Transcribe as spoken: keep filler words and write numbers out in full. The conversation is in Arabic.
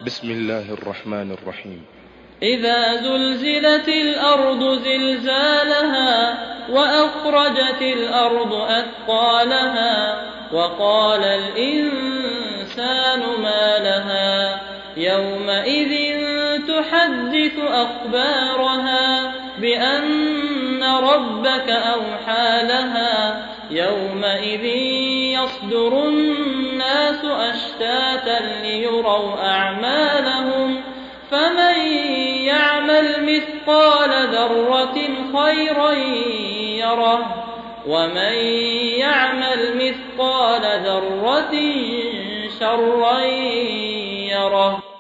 بسم الله الرحمن الرحيم. إذا زلزلت الأرض زلزالها وأخرجت الأرض أثقالها وقال الإنسان ما لها يومئذ تحدث أخبارها بأن ربك أوحى لها يومئذ يصدر الناس أشتاتا ليروا أعمالهم فمن يعمل مثقال ذرة خيرا يره ومن يعمل مثقال ذرة شرا يره.